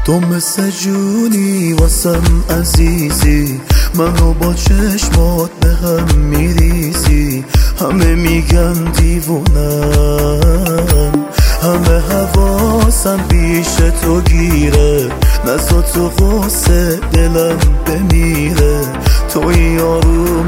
تو مثل جونی واسم عزیزی، منو با چشمات به هم میریزی. همه میگن دیوونم، همه حواسم پیش تو گیره. نزا تو غصه دلم بمیره، توی آروم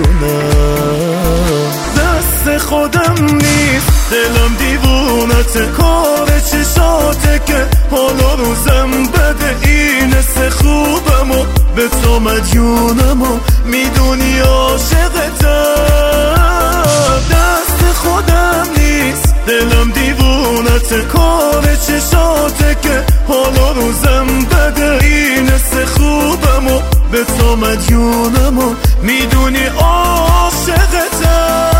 جونم. دست خودم نیست دلم دیوونته، کار چشاته که حالا روزم بده. این سه خوبم و به تو مدیونم و میدونی عاشقتم. دست خودم نیست دلم دیوونته، کار چشاته که حالا روزم بده. این سه خوبم و به تو مدیونم و میدونی عاشقتم.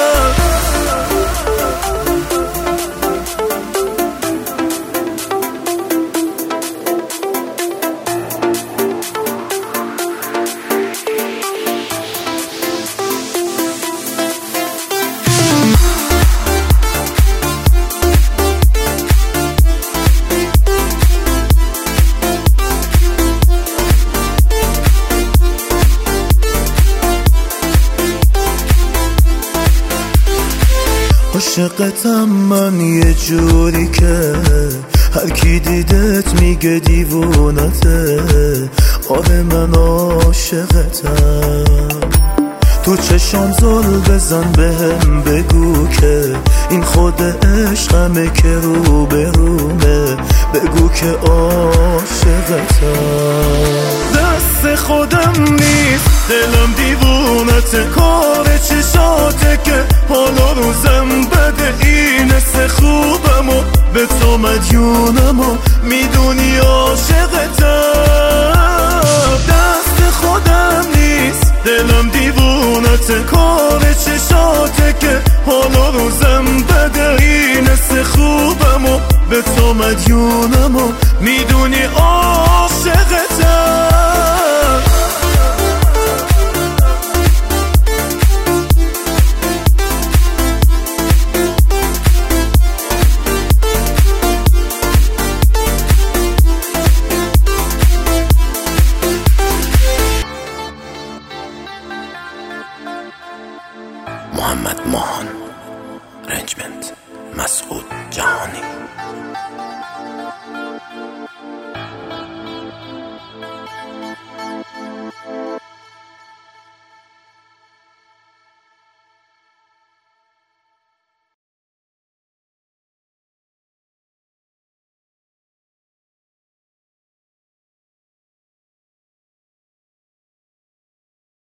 عاشقتم من یه جوری که هر کی دیدت میگه دیوونته. آره من عاشقتم، تو چشام زل بزن بهم بگو که این خود عشقمه که رو به رومه. بگو که عاشقتم. دست خودم نیست دلم دیوونته، کار چشاته که حالا روزم بده. این سه خوبم و به تو مدیونم و میدونی عاشقتم. دست خودم نیست دلم دیوونته، کار چشاته که حالا روزم بده. این سه خوبم و به تو مدیونم و میدونی